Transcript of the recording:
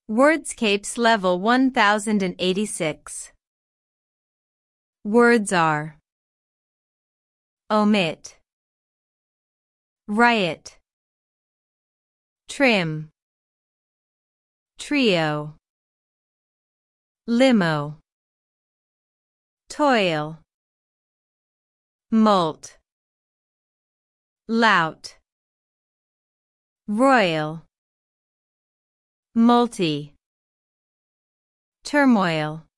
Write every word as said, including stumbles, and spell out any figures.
Wordscapes level one thousand eighty-six. Words are omit, riot, trim, trio, limo, toil, molt, lout, royal, multi, turmoil.